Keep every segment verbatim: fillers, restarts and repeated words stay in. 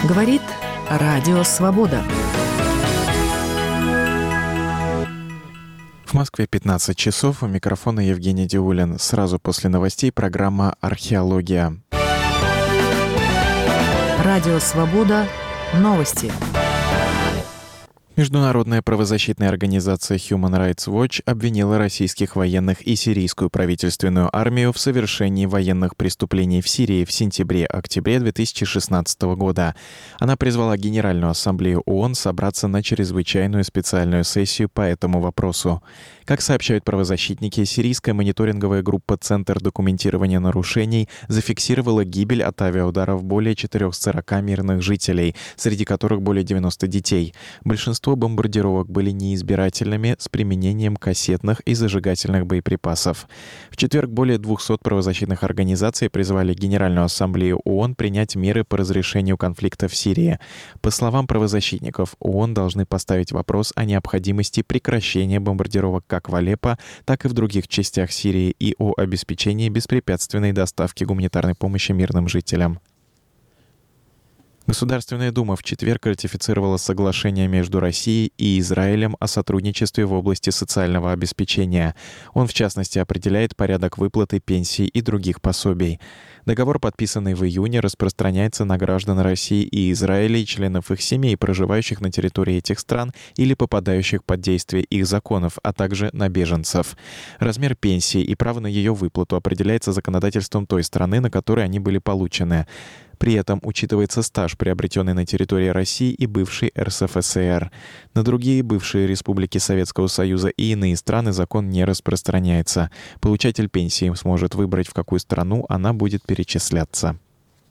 Говорит Радио Свобода. В Москве пятнадцать часов. У микрофона Евгений Диулин. Сразу после новостей программа «Археология». Радио Свобода. Новости. Международная правозащитная организация Human Rights Watch обвинила российских военных и сирийскую правительственную армию в совершении военных преступлений в Сирии в сентябре-октябре две тысячи шестнадцатого года. Она призвала Генеральную ассамблею ООН собраться на чрезвычайную специальную сессию по этому вопросу. Как сообщают правозащитники, сирийская мониторинговая группа «Центр документирования нарушений» зафиксировала гибель от авиаударов более четырехсот сорока мирных жителей, среди которых более девяноста детей. Большинство бомбардировок были неизбирательными, с применением кассетных и зажигательных боеприпасов. В четверг более двухсот правозащитных организаций призвали Генеральную ассамблею ООН принять меры по разрешению конфликта в Сирии. По словам правозащитников, ООН должны поставить вопрос о необходимости прекращения бомбардировок как в Алеппо, так и в других частях Сирии и о обеспечении беспрепятственной доставки гуманитарной помощи мирным жителям. Государственная дума в четверг ратифицировала соглашение между Россией и Израилем о сотрудничестве в области социального обеспечения. Он, в частности, определяет порядок выплаты пенсий и других пособий. Договор, подписанный в июне, распространяется на граждан России и Израиля и членов их семей, проживающих на территории этих стран или попадающих под действие их законов, а также на беженцев. Размер пенсии и право на ее выплату определяется законодательством той страны, на которой они были получены. При этом учитывается стаж, приобретенный на территории России и бывшей эр эс эф эс эр. На другие бывшие республики Советского Союза и иные страны закон не распространяется. Получатель пенсии сможет выбрать, в какую страну она будет перечисляться.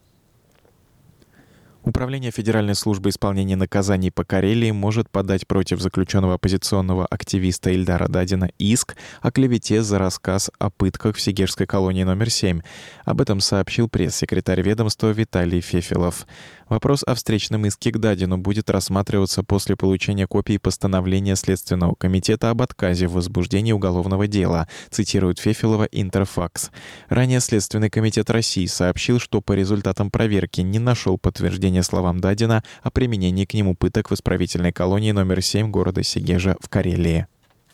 Управление Федеральной службы исполнения наказаний по Карелии может подать против заключенного оппозиционного активиста Ильдара Дадина иск о клевете за рассказ о пытках в Сегежской колонии номер семь. Об этом сообщил пресс-секретарь ведомства Виталий Фефелов. Вопрос о встречном иске к Дадину будет рассматриваться после получения копии постановления Следственного комитета об отказе в возбуждении уголовного дела, цитирует Фефелова Интерфакс. Ранее Следственный комитет России сообщил, что по результатам проверки не нашел подтверждения словам Дадина о применении к нему пыток в исправительной колонии номер семь города Сегежа в Карелии.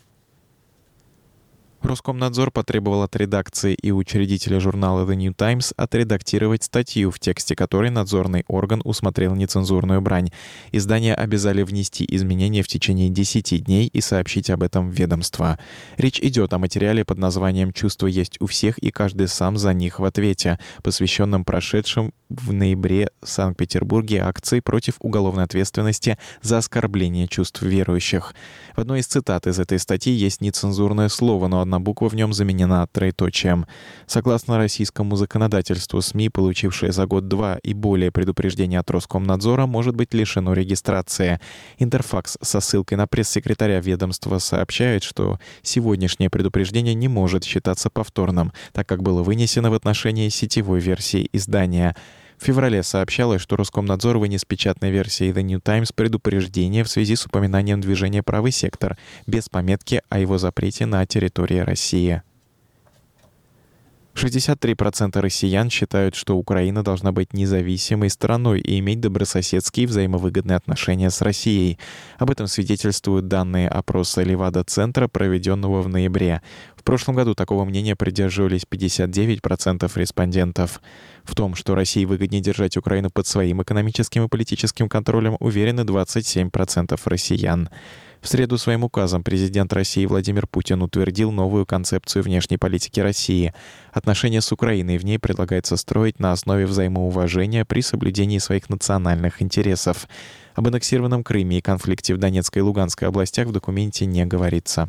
Роскомнадзор потребовал от редакции и учредителя журнала The New Times отредактировать статью, в тексте которой надзорный орган усмотрел нецензурную брань. Издание обязали внести изменения в течение десяти дней и сообщить об этом в ведомство. Речь идет о материале под названием «Чувства есть у всех, и каждый сам за них в ответе», посвященном прошедшим в ноябре в Санкт-Петербурге акции против уголовной ответственности за оскорбление чувств верующих. В одной из цитат из этой статьи есть нецензурное слово, но одна буква в нем заменена троеточием. Согласно российскому законодательству, СМИ, получившие за год-два и более предупреждения от Роскомнадзора, может быть лишено регистрации. Интерфакс со ссылкой на пресс-секретаря ведомства сообщает, что сегодняшнее предупреждение не может считаться повторным, так как было вынесено в отношении сетевой версии издания. В феврале сообщалось, что Роскомнадзор вынес печатной версии The New Times предупреждение в связи с упоминанием движения «Правый сектор» без пометки о его запрете на территории России. шестьдесят три процента россиян считают, что Украина должна быть независимой страной и иметь добрососедские взаимовыгодные отношения с Россией. Об этом свидетельствуют данные опроса Левада-центра, проведенного в ноябре. В прошлом году такого мнения придерживались пятьдесят девять процентов респондентов. В том, что России выгоднее держать Украину под своим экономическим и политическим контролем, уверены двадцать семь процентов россиян. В среду своим указом президент России Владимир Путин утвердил новую концепцию внешней политики России. Отношения с Украиной в ней предлагается строить на основе взаимоуважения при соблюдении своих национальных интересов. Об аннексированном Крыме и конфликте в Донецкой и Луганской областях в документе не говорится.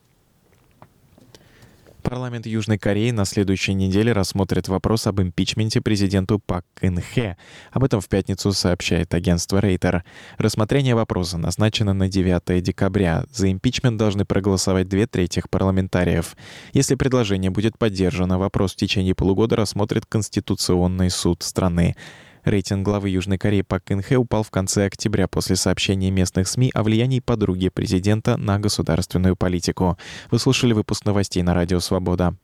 Парламент Южной Кореи на следующей неделе рассмотрит вопрос об импичменте президенту Пак Кын Хе. Об этом в пятницу сообщает агентство Рейтер. Рассмотрение вопроса назначено на девятое декабря. За импичмент должны проголосовать две трети парламентариев. Если предложение будет поддержано, вопрос в течение полугода рассмотрит Конституционный суд страны. Рейтинг главы Южной Кореи Пак Кын Хе упал в конце октября после сообщения местных СМИ о влиянии подруги президента на государственную политику. Вы слушали выпуск новостей на Радио Свобода.